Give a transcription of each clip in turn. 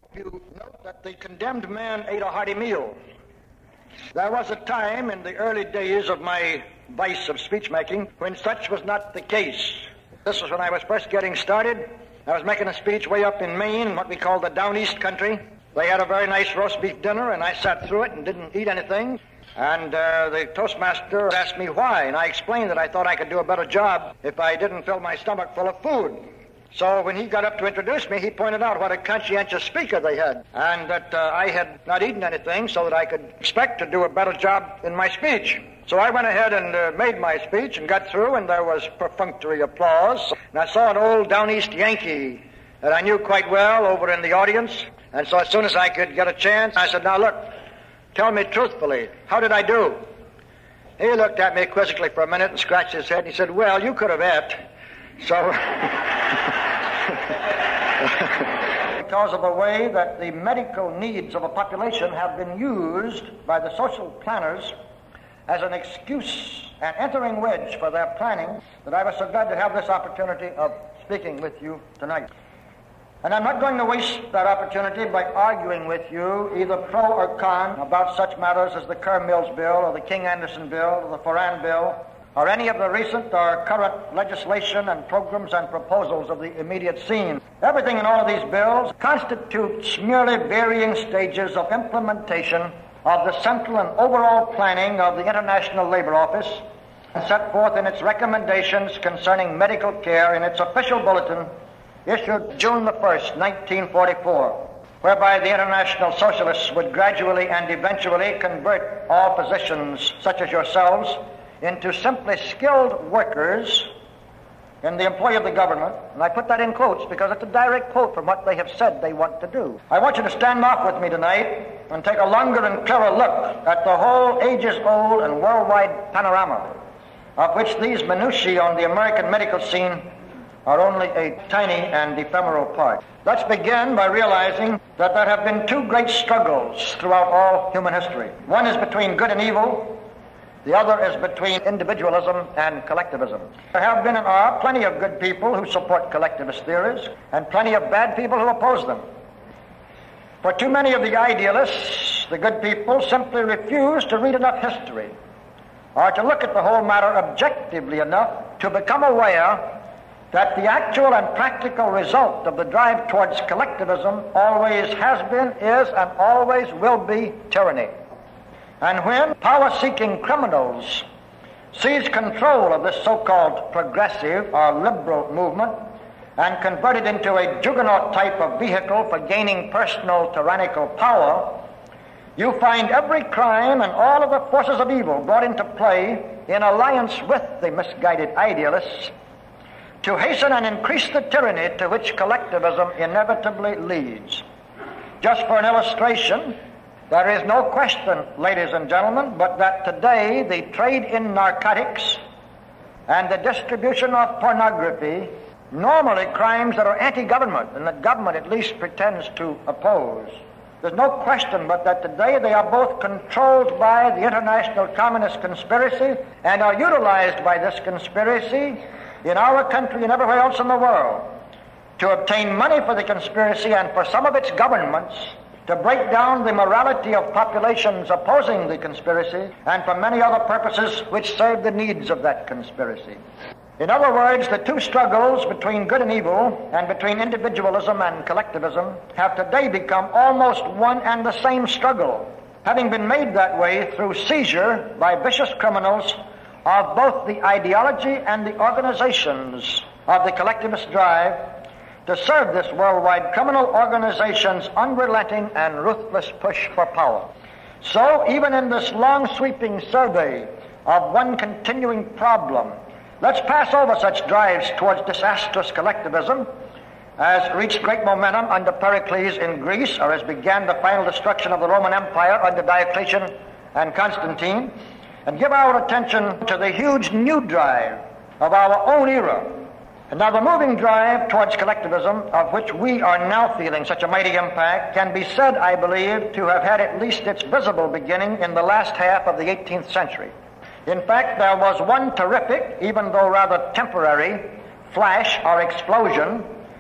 You note that the condemned man ate a hearty meal. There was a time in the early days of my vice of speech-making when such was not the case. This was when I was first getting started. I was making a speech way up in Maine, what we call the Down East country. They had a very nice roast beef dinner, and I sat through it and didn't eat anything. And the Toastmaster asked me why, and I explained that I thought I could do a better job if I didn't fill my stomach full of food. So when he got up to introduce me, he pointed out what a conscientious speaker they had, and that I had not eaten anything so that I could expect to do a better job in my speech. So I went ahead and made my speech and got through, and there was perfunctory applause. And I saw an old Down East Yankee that I knew quite well over in the audience. And so as soon as I could get a chance, I said, "Now look, tell me truthfully, how did I do?" He looked at me quizzically for a minute and scratched his head, and he said, "Well, you could have ate." So, because of the way that the medical needs of a population have been used by the social planners as an excuse, an entering wedge for their planning, that I was so glad to have this opportunity of speaking with you tonight. And I'm not going to waste that opportunity by arguing with you, either pro or con, about such matters as the Kerr Mills Bill or the King-Anderson Bill or the Foran Bill, or any of the recent or current legislation and programs and proposals of the immediate scene. Everything in all of these bills constitutes merely varying stages of implementation of the central and overall planning of the International Labor Office, set forth in its recommendations concerning medical care in its official bulletin issued June the 1st, 1944, whereby the International Socialists would gradually and eventually convert all physicians such as yourselves into simply skilled workers in the employ of the government. And I put that in quotes because it's a direct quote from what they have said they want to do. I want you to stand off with me tonight and take a longer and clearer look at the whole ages-old and worldwide panorama, of which these minutiae on the American medical scene are only a tiny and ephemeral part. Let's begin by realizing that there have been two great struggles throughout all human history. One is between good and evil. The other is between individualism and collectivism. There have been and are plenty of good people who support collectivist theories and plenty of bad people who oppose them. For too many of the idealists, the good people simply refuse to read enough history or to look at the whole matter objectively enough to become aware that the actual and practical result of the drive towards collectivism always has been, is, and always will be tyranny. And when power-seeking criminals seize control of this so-called progressive or liberal movement and convert it into a juggernaut type of vehicle for gaining personal tyrannical power, you find every crime and all of the forces of evil brought into play in alliance with the misguided idealists to hasten and increase the tyranny to which collectivism inevitably leads. Just for an illustration, there is no question, ladies and gentlemen, but that today the trade in narcotics and the distribution of pornography, normally crimes that are anti-government and that government at least pretends to oppose. There's no question but that today they are both controlled by the international communist conspiracy and are utilized by this conspiracy in our country and everywhere else in the world to obtain money for the conspiracy and for some of its governments to break down the morality of populations opposing the conspiracy, and for many other purposes which serve the needs of that conspiracy. In other words, the two struggles between good and evil and between individualism and collectivism have today become almost one and the same struggle, having been made that way through seizure by vicious criminals of both the ideology and the organizations of the collectivist drive to serve this worldwide criminal organization's unrelenting and ruthless push for power. So, even in this long sweeping survey of one continuing problem, let's pass over such drives towards disastrous collectivism as reached great momentum under Pericles in Greece, or as began the final destruction of the Roman Empire under Diocletian and Constantine, and give our attention to the huge new drive of our own era. And now the moving drive towards collectivism, of which we are now feeling such a mighty impact, can be said, I believe, to have had at least its visible beginning in the last half of the 18th century. In fact, there was one terrific, even though rather temporary, flash or explosion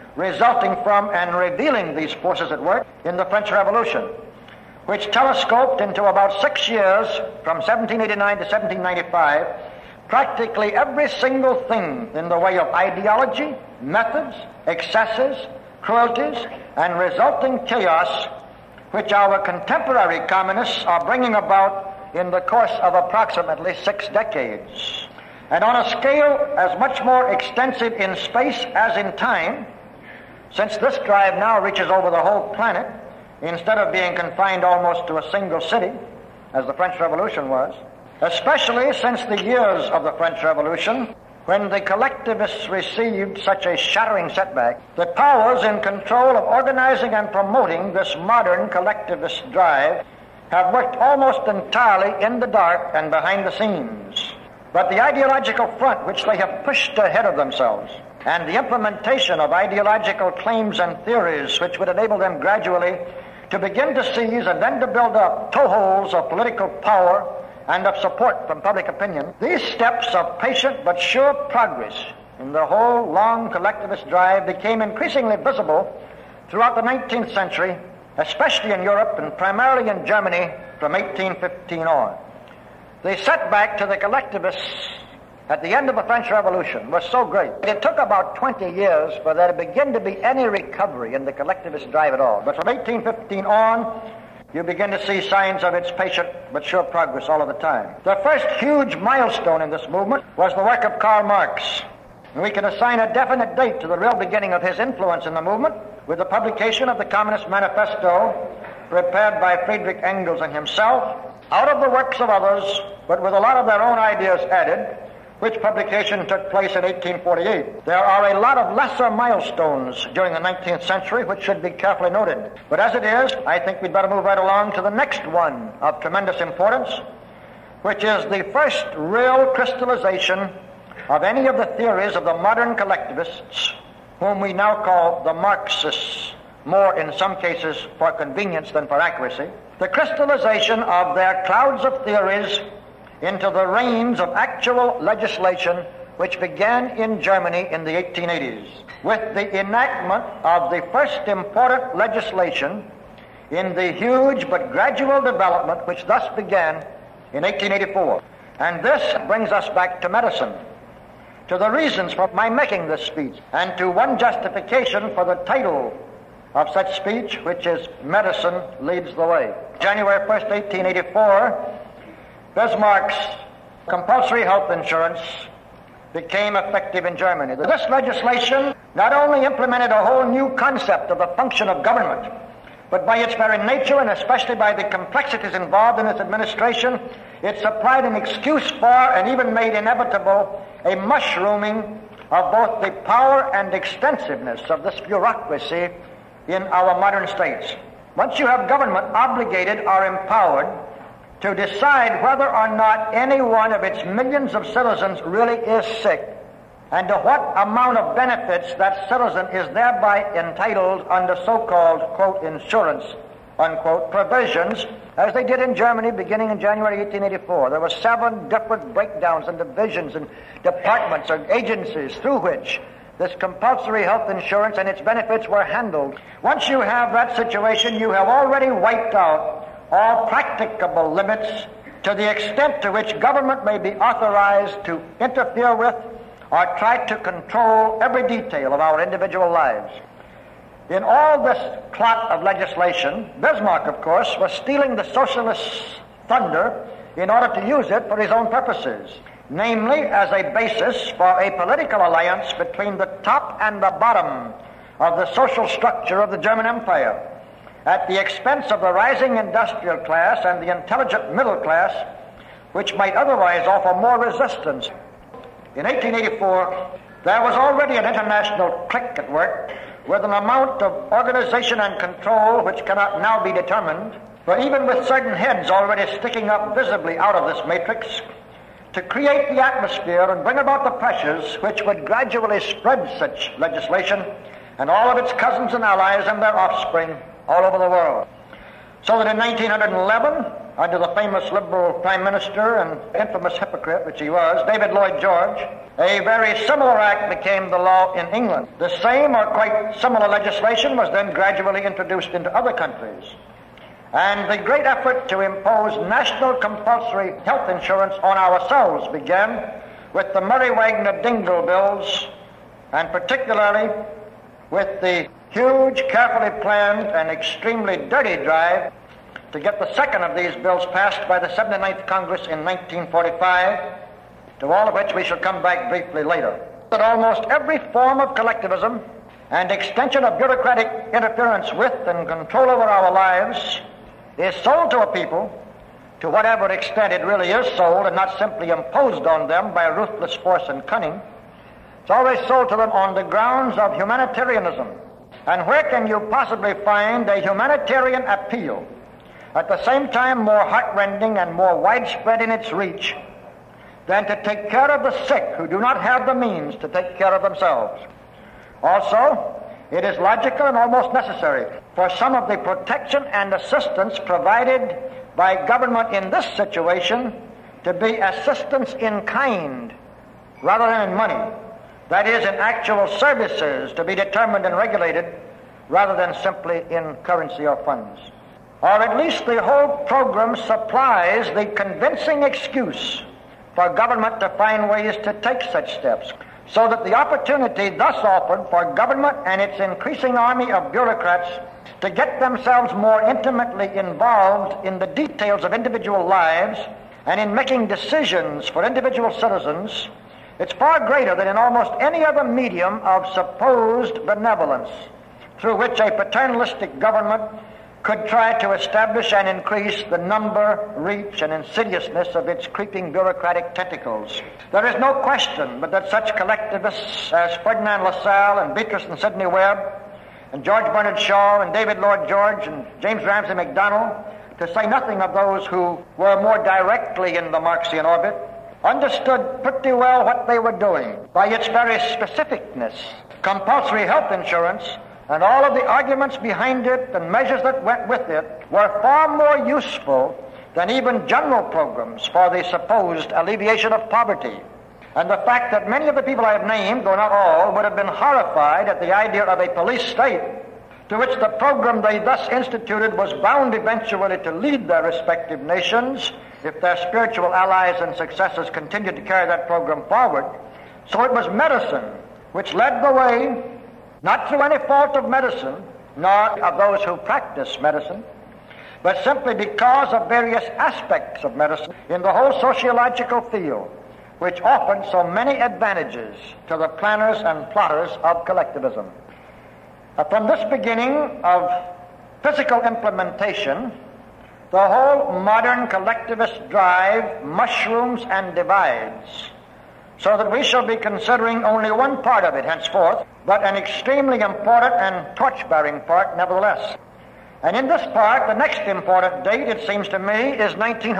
resulting from and revealing these forces at work in the French Revolution, which telescoped into about 6 years, from 1789 to 1795, practically every single thing in the way of ideology, methods, excesses, cruelties, and resulting chaos which our contemporary communists are bringing about in the course of approximately 6 decades. And on a scale as much more extensive in space as in time, since this drive now reaches over the whole planet, instead of being confined almost to a single city, as the French Revolution was, especially since the years of the French Revolution, when the collectivists received such a shattering setback, the powers in control of organizing and promoting this modern collectivist drive have worked almost entirely in the dark and behind the scenes. But the ideological front which they have pushed ahead of themselves, and the implementation of ideological claims and theories which would enable them gradually to begin to seize and then to build up toeholds of political power and of support from public opinion, these steps of patient but sure progress in the whole long collectivist drive became increasingly visible throughout the 19th century, especially in Europe and primarily in Germany from 1815 on. The setback to the collectivists at the end of the French Revolution was so great. It took about 20 years for there to begin to be any recovery in the collectivist drive at all. But from 1815 on, you begin to see signs of its patient but sure progress all of the time. The first huge milestone in this movement was the work of Karl Marx. And we can assign a definite date to the real beginning of his influence in the movement with the publication of the Communist Manifesto prepared by Friedrich Engels and himself, out of the works of others, but with a lot of their own ideas added, which publication took place in 1848. There are a lot of lesser milestones during the 19th century which should be carefully noted. But as it is, I think we'd better move right along to the next one of tremendous importance, which is the first real crystallization of any of the theories of the modern collectivists, whom we now call the Marxists, more in some cases for convenience than for accuracy, the crystallization of their clouds of theories into the reins of actual legislation which began in Germany in the 1880s, with the enactment of the first important legislation in the huge but gradual development which thus began in 1884. And this brings us back to medicine, to the reasons for my making this speech, and to one justification for the title of such speech, which is Medicine Leads the Way. January 1st, 1884, Bismarck's compulsory health insurance became effective in Germany. This legislation not only implemented a whole new concept of the function of government, but by its very nature and especially by the complexities involved in its administration, it supplied an excuse for and even made inevitable a mushrooming of both the power and extensiveness of this bureaucracy in our modern states. Once you have government obligated or empowered to decide whether or not any one of its millions of citizens really is sick, and to what amount of benefits that citizen is thereby entitled under so-called, quote, insurance, unquote, provisions, as they did in Germany beginning in January 1884. There were 7 different breakdowns and divisions and departments or agencies through which this compulsory health insurance and its benefits were handled. Once you have that situation, you have already wiped out all practicable limits to the extent to which government may be authorized to interfere with or try to control every detail of our individual lives. In all this clot of legislation, Bismarck, of course, was stealing the socialists' thunder in order to use it for his own purposes, namely as a basis for a political alliance between the top and the bottom of the social structure of the German Empire, at the expense of the rising industrial class and the intelligent middle class, which might otherwise offer more resistance. In 1884, there was already an international clique at work with an amount of organization and control which cannot now be determined, but even with certain heads already sticking up visibly out of this matrix, to create the atmosphere and bring about the pressures which would gradually spread such legislation and all of its cousins and allies and their offspring all over the world. So that in 1911, under the famous liberal prime minister and infamous hypocrite, which he was, David Lloyd George, a very similar act became the law in England. The same or quite similar legislation was then gradually introduced into other countries. And the great effort to impose national compulsory health insurance on ourselves began with the Murray-Wagner-Dingell bills, and particularly with the huge, carefully planned, and extremely dirty drive to get the second of these bills passed by the 79th Congress in 1945, to all of which we shall come back briefly later. That almost every form of collectivism and extension of bureaucratic interference with and control over our lives is sold to a people, to whatever extent it really is sold and not simply imposed on them by ruthless force and cunning. It's always sold to them on the grounds of humanitarianism. And where can you possibly find a humanitarian appeal, at the same time more heartrending and more widespread in its reach, than to take care of the sick who do not have the means to take care of themselves? Also, it is logical and almost necessary for some of the protection and assistance provided by government in this situation to be assistance in kind rather than in money. That is, in actual services to be determined and regulated rather than simply in currency or funds. Or at least the whole program supplies the convincing excuse for government to find ways to take such steps, so that the opportunity thus offered for government and its increasing army of bureaucrats to get themselves more intimately involved in the details of individual lives and in making decisions for individual citizens, it's far greater than in almost any other medium of supposed benevolence through which a paternalistic government could try to establish and increase the number, reach, and insidiousness of its creeping bureaucratic tentacles. There is no question but that such collectivists as Ferdinand Lassalle and Beatrice and Sidney Webb and George Bernard Shaw and David Lloyd George and James Ramsay MacDonald, to say nothing of those who were more directly in the Marxian orbit, understood pretty well what they were doing by its very specificness. Compulsory health insurance and all of the arguments behind it and measures that went with it were far more useful than even general programs for the supposed alleviation of poverty. And the fact that many of the people I have named, though not all, would have been horrified at the idea of a police state to which the program they thus instituted was bound eventually to lead their respective nations if their spiritual allies and successors continued to carry that program forward. So it was medicine which led the way, not through any fault of medicine, nor of those who practice medicine, but simply because of various aspects of medicine in the whole sociological field, which offered so many advantages to the planners and plotters of collectivism. From this beginning of physical implementation, the whole modern collectivist drive mushrooms and divides, so that we shall be considering only one part of it henceforth, but an extremely important and torch-bearing part nevertheless. And in this part, the next important date, it seems to me, is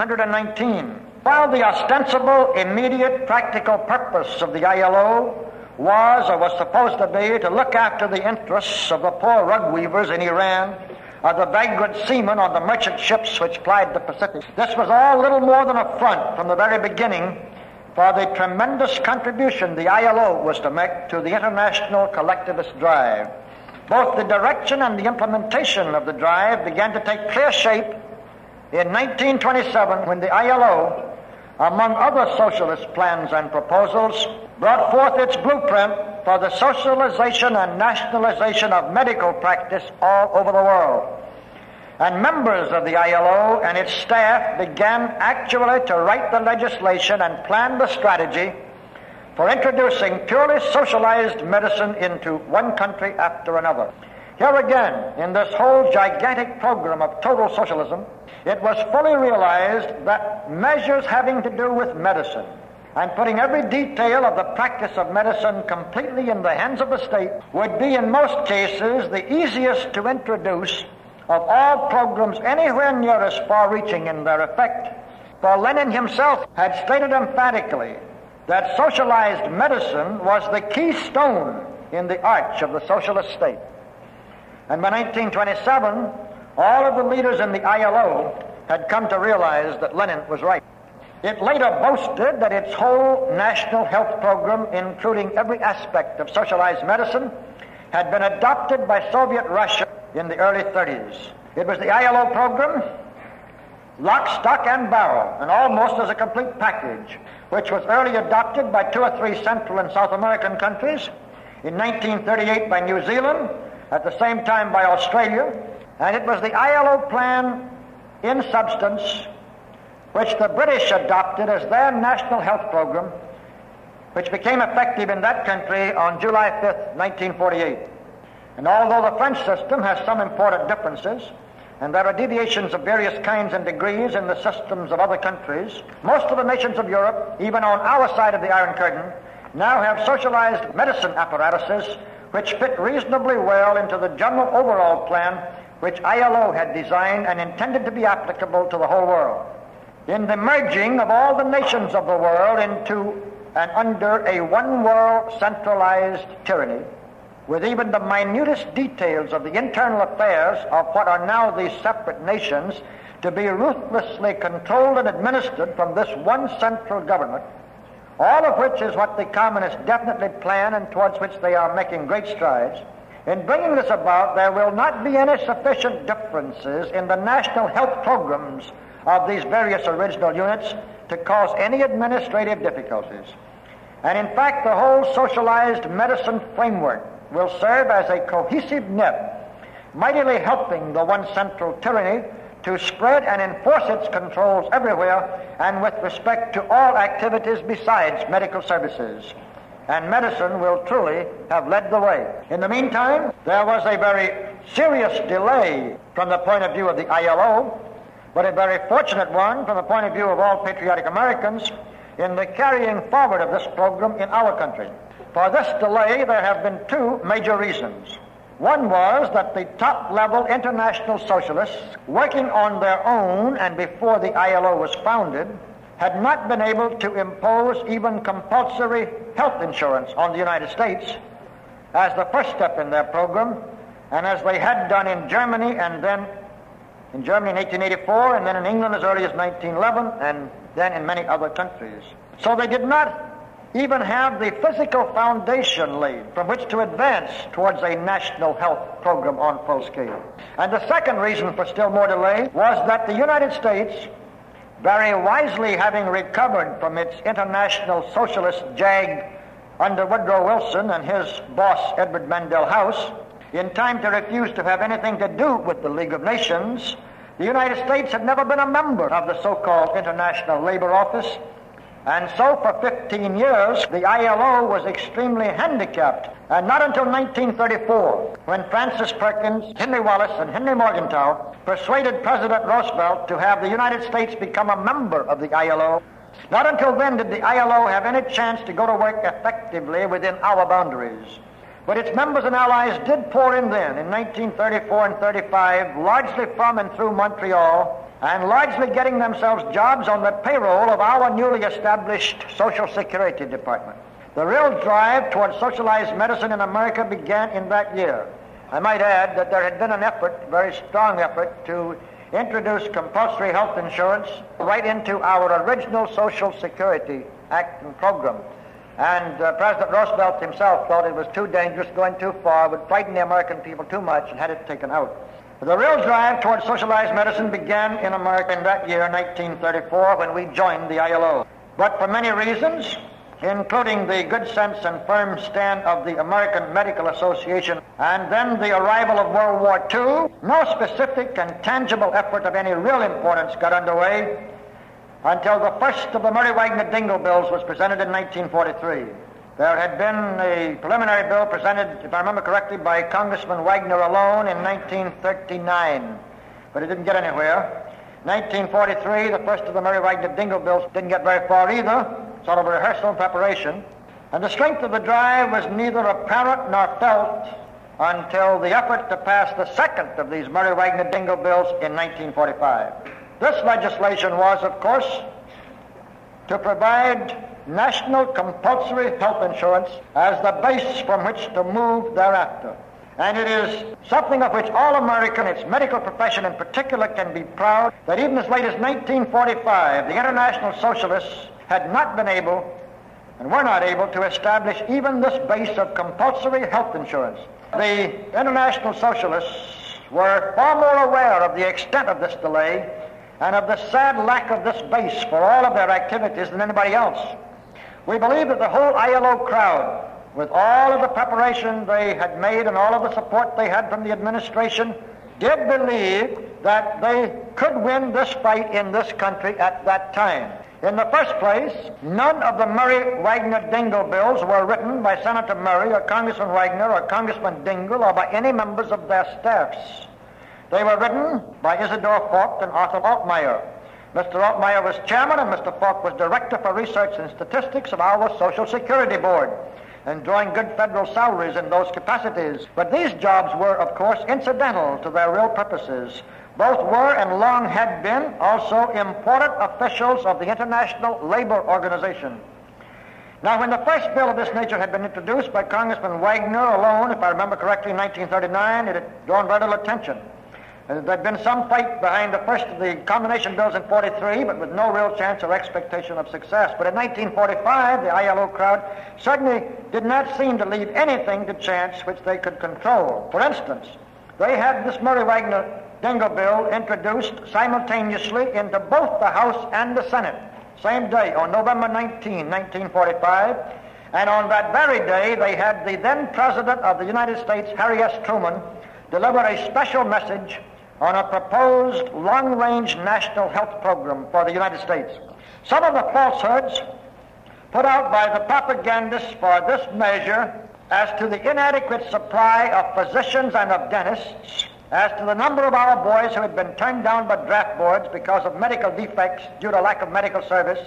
1919. While the ostensible, immediate, practical purpose of the ILO was, or was supposed to be, to look after the interests of the poor rug weavers in Iran, or the vagrant seamen on the merchant ships which plied the Pacific, this was all little more than a front from the very beginning for the tremendous contribution the ILO was to make to the international collectivist drive. Both the direction and the implementation of the drive began to take clear shape in 1927 when the ILO, among other socialist plans and proposals, brought forth its blueprint for the socialization and nationalization of medical practice all over the world. And members of the ILO and its staff began actually to write the legislation and plan the strategy for introducing purely socialized medicine into one country after another. Here again, in this whole gigantic program of total socialism, it was fully realized that measures having to do with medicine and putting every detail of the practice of medicine completely in the hands of the state would be in most cases the easiest to introduce of all programs anywhere near as far-reaching in their effect. For Lenin himself had stated emphatically that socialized medicine was the keystone in the arch of the socialist state. And by 1927, all of the leaders in the ILO had come to realize that Lenin was right. It later boasted that its whole national health program, including every aspect of socialized medicine, had been adopted by Soviet Russia in the early 30s. It was the ILO program, lock, stock, and barrel, and almost as a complete package, which was early adopted by 2 or 3 Central and South American countries, in 1938 by New Zealand, at the same time by Australia, and it was the ILO plan in substance which the British adopted as their national health program, which became effective in that country on July 5th, 1948. And although the French system has some important differences, and there are deviations of various kinds and degrees in the systems of other countries, most of the nations of Europe, even on our side of the Iron Curtain, now have socialized medicine apparatuses which fit reasonably well into the general overall plan which ILO had designed and intended to be applicable to the whole world. In the merging of all the nations of the world into and under a one-world centralized tyranny, with even the minutest details of the internal affairs of what are now these separate nations to be ruthlessly controlled and administered from this one central government, all of which is what the communists definitely plan and towards which they are making great strides. In bringing this about, there will not be any sufficient differences in the national health programs of these various original units to cause any administrative difficulties. And in fact, the whole socialized medicine framework will serve as a cohesive net, mightily helping the one central tyranny to spread and enforce its controls everywhere and with respect to all activities besides medical services. And medicine will truly have led the way. In the meantime, there was a very serious delay from the point of view of the ILO, but a very fortunate one from the point of view of all patriotic Americans in the carrying forward of this program in our country. For this delay, there have been 2 major reasons. One was that the top-level international socialists, working on their own and before the ILO was founded, had not been able to impose even compulsory health insurance on the United States as the first step in their program, and as they had done in Germany, and then in Germany in 1884, and then in England as early as 1911, and then in many other countries. So they did not even have the physical foundation laid from which to advance towards a national health program on full scale. And the second reason for still more delay was that the United States, very wisely having recovered from its international socialist jag under Woodrow Wilson and his boss Edward Mandell House, in time to refuse to have anything to do with the League of Nations, the United States had never been a member of the so-called International Labor Office, and so for 15 years the ILO was extremely handicapped. And not until 1934, when Francis Perkins, Henry Wallace, and Henry Morgenthau persuaded President Roosevelt to have the United States become a member of the ILO, not until then did the ILO have any chance to go to work effectively within our boundaries. But its members and allies did pour in then, in 1934 and 35, largely from and through Montreal, and largely getting themselves jobs on the payroll of our newly established Social Security Department. The real drive towards socialized medicine in America began in that year. I might add that there had been an effort, a very strong effort, to introduce compulsory health insurance right into our original Social Security Act and program. And President Roosevelt himself thought it was too dangerous, going too far, would frighten the American people too much, and had it taken out. The real drive towards socialized medicine began in America in that year, 1934, when we joined the ILO. But for many reasons, including the good sense and firm stand of the American Medical Association, and then the arrival of World War II, no specific and tangible effort of any real importance got underway until the first of the Murray Wagner Dingle bills was presented in 1943. There had been a preliminary bill presented, if I remember correctly, by Congressman Wagner alone in 1939, but it didn't get anywhere. 1943, the first of the Murray Wagner Dingle bills didn't get very far either, sort of a rehearsal and preparation. And the strength of the drive was neither apparent nor felt until the effort to pass the second of these Murray Wagner Dingle bills in 1945. This legislation was, of course, to provide national compulsory health insurance as the base from which to move thereafter. And it is something of which all America, its medical profession in particular, can be proud, that even as late as 1945, the International Socialists had not been able and were not able to establish even this base of compulsory health insurance. The International Socialists were far more aware of the extent of this delay and of the sad lack of this base for all of their activities than anybody else. We believe that the whole ILO crowd, with all of the preparation they had made and all of the support they had from the administration, did believe that they could win this fight in this country at that time. In the first place, none of the Murray-Wagner-Dingell bills were written by Senator Murray or Congressman Wagner or Congressman Dingell or by any members of their staffs. They were written by Isidore Falk and Arthur Altmeyer. Mr. Altmeyer was chairman and Mr. Falk was director for research and statistics of our Social Security Board, enjoying good federal salaries in those capacities. But these jobs were, of course, incidental to their real purposes. Both were and long had been also important officials of the International Labor Organization. Now, when the first bill of this nature had been introduced by Congressman Wagner alone, if I remember correctly, in 1939, it had drawn very little attention. There had been some fight behind the first of the combination bills in 43, but with no real chance or expectation of success. But in 1945, the ILO crowd certainly did not seem to leave anything to chance which they could control. For instance, they had this Murray-Wagner-Dingell bill introduced simultaneously into both the House and the Senate, same day, on November 19, 1945. And on that very day, they had the then President of the United States, Harry S. Truman, deliver a special message on a proposed long-range national health program for the United States. Some of the falsehoods put out by the propagandists for this measure as to the inadequate supply of physicians and of dentists, as to the number of our boys who had been turned down by draft boards because of medical defects due to lack of medical service,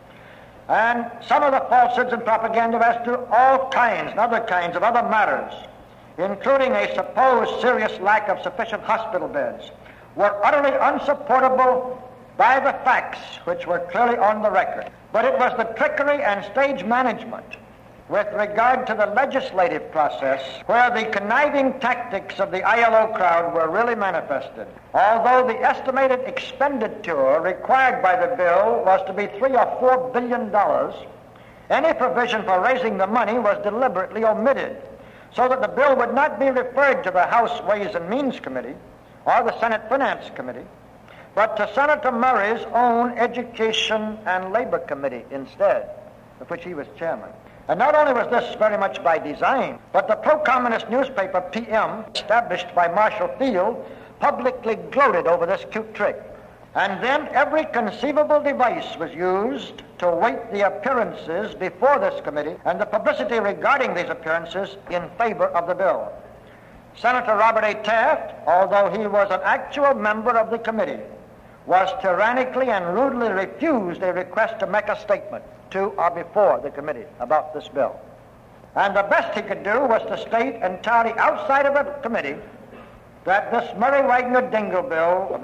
and some of the falsehoods and propaganda as to all kinds and other kinds of other matters, including a supposed serious lack of sufficient hospital beds, were utterly unsupportable by the facts which were clearly on the record. But it was the trickery and stage management with regard to the legislative process where the conniving tactics of the ILO crowd were really manifested. Although the estimated expenditure required by the bill was to be $3 or $4 billion, any provision for raising the money was deliberately omitted, so that the bill would not be referred to the House Ways and Means Committee or the Senate Finance Committee, but to Senator Murray's own Education and Labor Committee instead, of which he was chairman. And not only was this very much by design, but the pro-communist newspaper PM, established by Marshall Field, publicly gloated over this cute trick. And then every conceivable device was used to weight the appearances before this committee and the publicity regarding these appearances in favor of the bill. Senator Robert A. Taft, although he was an actual member of the committee, was tyrannically and rudely refused a request to make a statement to or before the committee about this bill. And the best he could do was to state entirely outside of the committee that this Murray-Wagner-Dingell bill of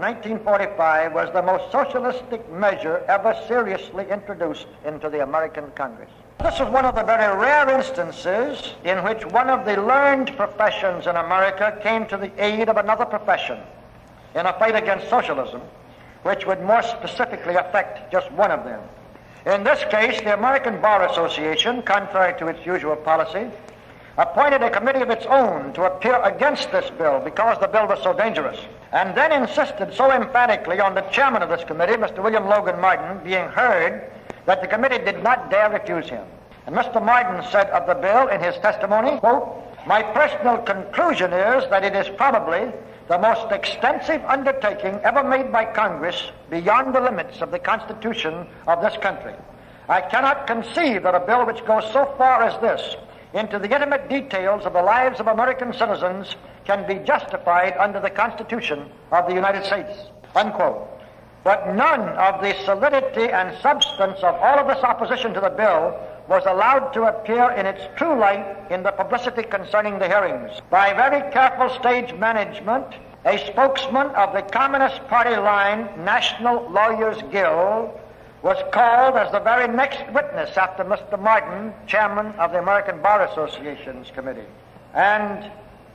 1945 was the most socialistic measure ever seriously introduced into the American Congress. This was one of the very rare instances in which one of the learned professions in America came to the aid of another profession in a fight against socialism, which would more specifically affect just one of them. In this case, the American Bar Association, contrary to its usual policy, appointed a committee of its own to appear against this bill because the bill was so dangerous, and then insisted so emphatically on the chairman of this committee, Mr. William Logan Martin, being heard, that the committee did not dare refuse him. And Mr. Martin said of the bill in his testimony, quote, "My personal conclusion is that it is probably the most extensive undertaking ever made by Congress beyond the limits of the Constitution of this country. I cannot conceive that a bill which goes so far as this into the intimate details of the lives of American citizens can be justified under the Constitution of the United States," unquote. But none of the solidity and substance of all of this opposition to the bill was allowed to appear in its true light in the publicity concerning the hearings. By very careful stage management, a spokesman of the Communist Party line National Lawyers Guild was called as the very next witness after Mr. Martin, chairman of the American Bar Association's committee. And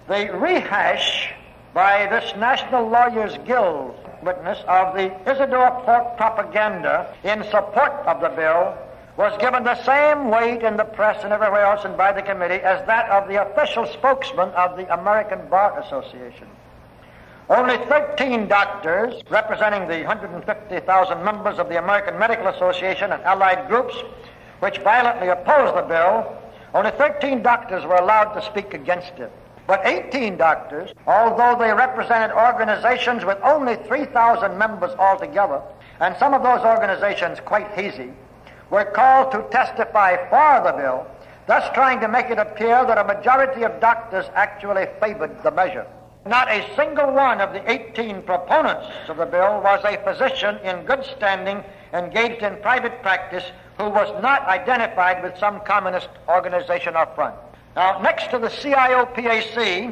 the rehash by this National Lawyers Guild witness of the Isidore Polk propaganda in support of the bill was given the same weight in the press and everywhere else and by the committee as that of the official spokesman of the American Bar Association. Only 13 doctors, representing the 150,000 members of the American Medical Association and allied groups, which violently opposed the bill, only 13 doctors were allowed to speak against it. But 18 doctors, although they represented organizations with only 3,000 members altogether, and some of those organizations quite hazy, were called to testify for the bill, thus trying to make it appear that a majority of doctors actually favored the measure. Not a single one of the 18 proponents of the bill was a physician in good standing engaged in private practice who was not identified with some communist organization up front. Now, next to the CIO-PAC,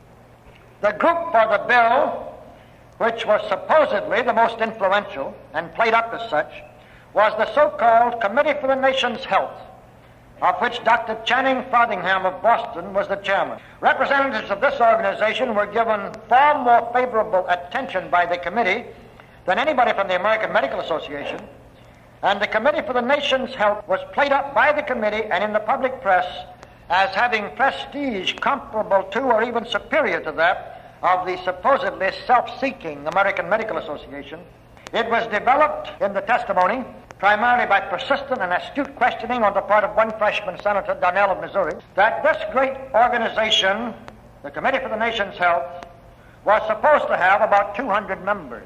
the group for the bill, which was supposedly the most influential and played up as such, was the so-called Committee for the Nation's Health, of which Dr. Channing Frothingham of Boston was the chairman. Representatives of this organization were given far more favorable attention by the committee than anybody from the American Medical Association, and the Committee for the Nation's Health was played up by the committee and in the public press as having prestige comparable to or even superior to that of the supposedly self-seeking American Medical Association. It was developed in the testimony primarily by persistent and astute questioning on the part of one freshman senator, Donnell of Missouri, that this great organization, the Committee for the Nation's Health, was supposed to have about 200 members.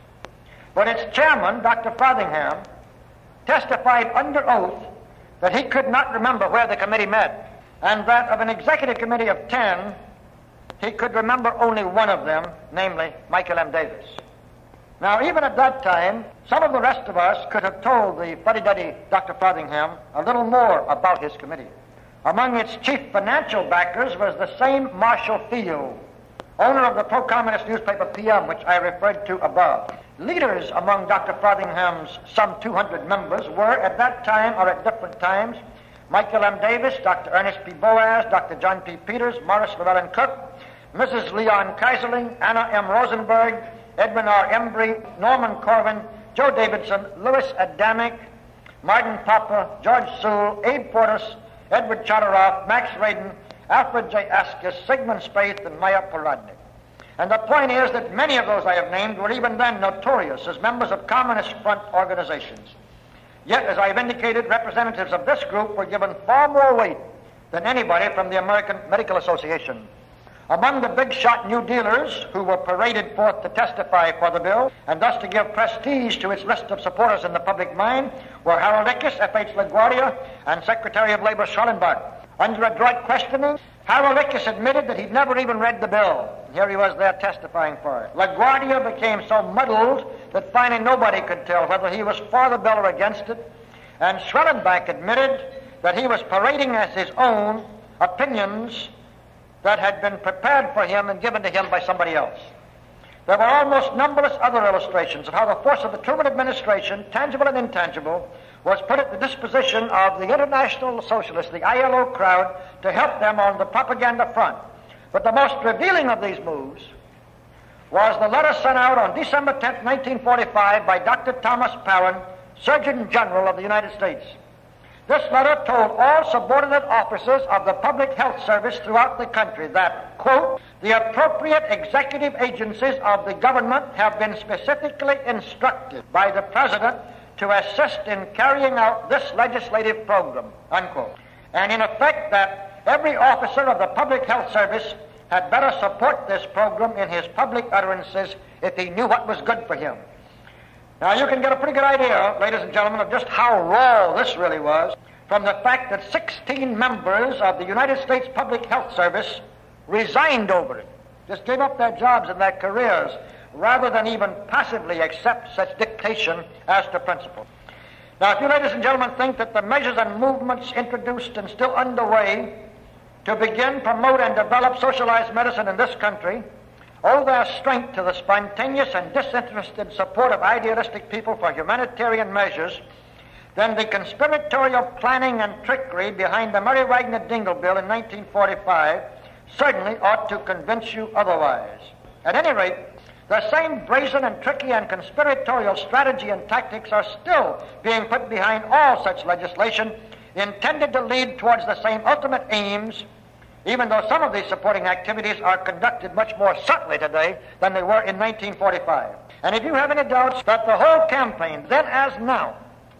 But its chairman, Dr. Frothingham, testified under oath that he could not remember where the committee met, and that of an executive committee of 10, he could remember only one of them, namely Michael M. Davis. Now, even at that time, some of the rest of us could have told the fuddy-duddy Dr. Frothingham a little more about his committee. Among its chief financial backers was the same Marshall Field, owner of the pro-communist newspaper PM, which I referred to above. Leaders among Dr. Frothingham's some 200 members were, at that time or at different times, Michael M. Davis, Dr. Ernest P. Boaz, Dr. John P. Peters, Morris Llewellyn Cook, Mrs. Leon Kaiserling, Anna M. Rosenberg, Edwin R. Embry, Norman Corwin, Joe Davidson, Louis Adamic, Martin Papa, George Sewell, Abe Portis, Edward Chodoroff, Max Radin, Alfred J. Askis, Sigmund Spaeth, and Maya Porodnik. And the point is that many of those I have named were even then notorious as members of Communist Front organizations. Yet, as I have indicated, representatives of this group were given far more weight than anybody from the American Medical Association. Among the big-shot New Dealers who were paraded forth to testify for the bill and thus to give prestige to its list of supporters in the public mind were Harold Ickes, F.H. LaGuardia, and Secretary of Labor Schallenbach. Under adroit questioning, Harold Ickes admitted that he'd never even read the bill. Here he was there testifying for it. LaGuardia became so muddled that finally nobody could tell whether he was for the bill or against it, and Schallenbach admitted that he was parading as his own opinions that had been prepared for him and given to him by somebody else. There were almost numberless other illustrations of how the force of the Truman administration, tangible and intangible, was put at the disposition of the International Socialists, the ILO crowd, to help them on the propaganda front. But the most revealing of these moves was the letter sent out on December 10, 1945 by Dr. Thomas Parran, Surgeon General of the United States. This letter told all subordinate officers of the Public Health Service throughout the country that, quote, the appropriate executive agencies of the government have been specifically instructed by the President to assist in carrying out this legislative program, unquote. And in effect that every officer of the Public Health Service had better support this program in his public utterances if he knew what was good for him. Now, you can get a pretty good idea, ladies and gentlemen, of just how raw this really was from the fact that 16 members of the United States Public Health Service resigned over it, just gave up their jobs and their careers, rather than even passively accept such dictation as to principle. Now, if you, ladies and gentlemen, think that the measures and movements introduced and still underway to begin, promote, and develop socialized medicine in this country owe their strength to the spontaneous and disinterested support of idealistic people for humanitarian measures, then the conspiratorial planning and trickery behind the Murray-Wagner-Dingle Bill in 1945 certainly ought to convince you otherwise. At any rate, the same brazen and tricky and conspiratorial strategy and tactics are still being put behind all such legislation intended to lead towards the same ultimate aims, even though some of these supporting activities are conducted much more subtly today than they were in 1945. And if you have any doubts that the whole campaign, then as now,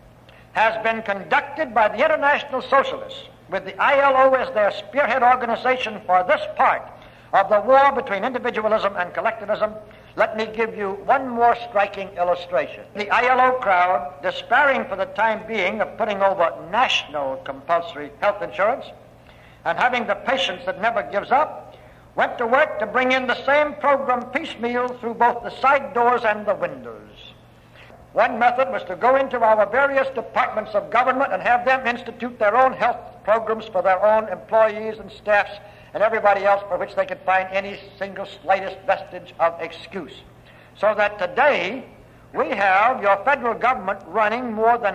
has been conducted by the International Socialists, with the ILO as their spearhead organization for this part of the war between individualism and collectivism, let me give you one more striking illustration. The ILO crowd, despairing for the time being of putting over national compulsory health insurance, and having the patience that never gives up, went to work to bring in the same program piecemeal through both the side doors and the windows. One method was to go into our various departments of government and have them institute their own health programs for their own employees and staffs and everybody else for which they could find any single slightest vestige of excuse. So that today we have your federal government running more than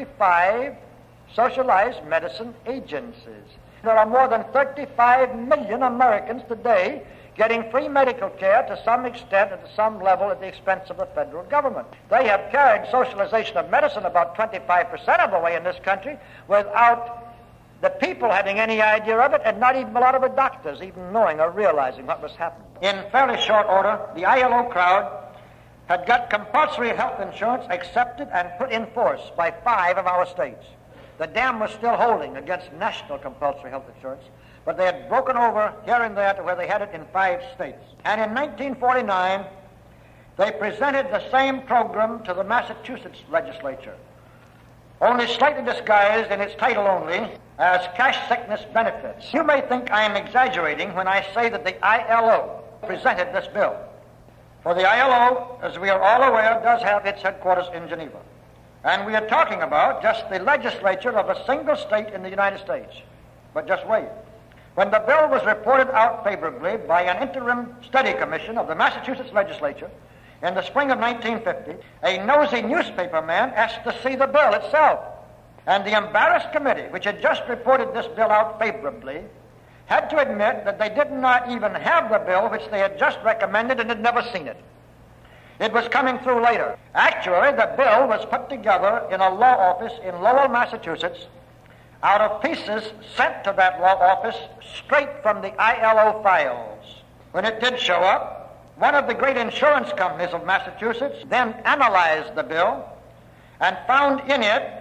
35 socialized medicine agencies. There are more than 35 million Americans today getting free medical care to some extent and to some level at the expense of the federal government. They have carried socialization of medicine about 25% of the way in this country without the people having any idea of it, and not even a lot of the doctors even knowing or realizing what was happening. In fairly short order, the ILO crowd had got compulsory health insurance accepted and put in force by 5 of our states. The dam was still holding against national compulsory health insurance, but they had broken over here and there to where they had it in 5 states. And in 1949, they presented the same program to the Massachusetts legislature, only slightly disguised in its title only as cash sickness benefits. You may think I am exaggerating when I say that the ILO presented this bill. For the ILO, as we are all aware, does have its headquarters in Geneva. And we are talking about just the legislature of a single state in the United States. But just wait. When the bill was reported out favorably by an interim study commission of the Massachusetts legislature in the spring of 1950, a nosy newspaper man asked to see the bill itself. And the embarrassed committee, which had just reported this bill out favorably, had to admit that they did not even have the bill which they had just recommended and had never seen it. It was coming through later. Actually, the bill was put together in a law office in Lowell, Massachusetts, out of pieces sent to that law office straight from the ILO files. When it did show up, one of the great insurance companies of Massachusetts then analyzed the bill and found in it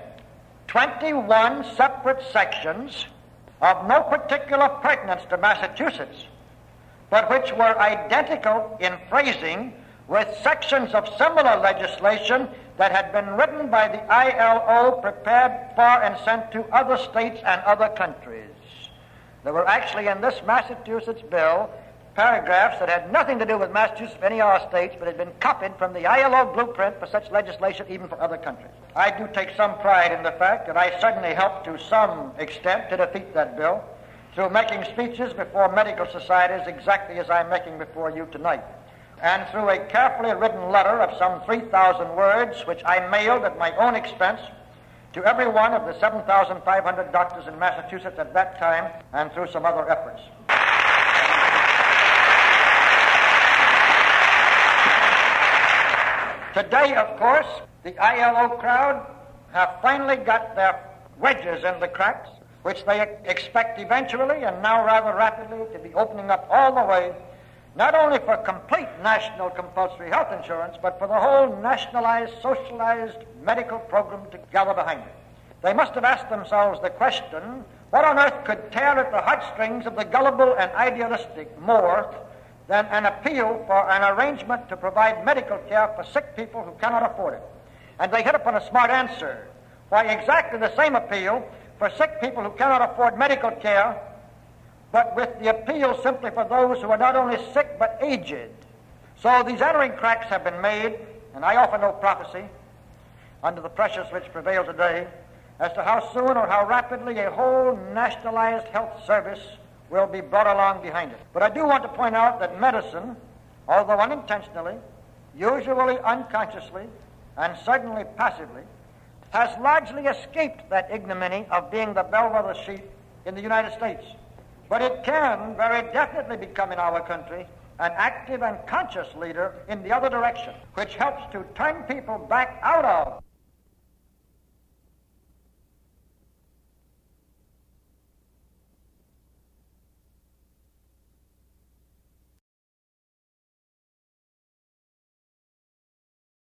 21 separate sections of no particular pertinence to Massachusetts, but which were identical in phrasing with sections of similar legislation that had been written by the ILO, prepared for and sent to other states and other countries. There were actually in this Massachusetts bill paragraphs that had nothing to do with Massachusetts or any of our states, but had been copied from the ILO blueprint for such legislation even for other countries. I do take some pride in the fact that I certainly helped to some extent to defeat that bill through making speeches before medical societies exactly as I'm making before you tonight, and through a carefully written letter of some 3,000 words, which I mailed at my own expense to every one of the 7,500 doctors in Massachusetts at that time, and through some other efforts. Today, of course, the ILO crowd have finally got their wedges in the cracks, which they expect eventually, and now rather rapidly, to be opening up all the way, not only for complete national compulsory health insurance, but for the whole nationalized, socialized medical program to gather behind it. They must have asked themselves the question, what on earth could tear at the heartstrings of the gullible and idealistic more than an appeal for an arrangement to provide medical care for sick people who cannot afford it? And they hit upon a smart answer. Why, exactly the same appeal for sick people who cannot afford medical care, but with the appeal simply for those who are not only sick but aged. So these entering cracks have been made, and I offer no prophecy under the pressures which prevail today as to how soon or how rapidly a whole nationalized health service will be brought along behind it. But I do want to point out that medicine, although unintentionally, usually unconsciously, and certainly passively, has largely escaped that ignominy of being the bellwether sheep in the United States. But it can very definitely become in our country an active and conscious leader in the other direction, which helps to turn people back out of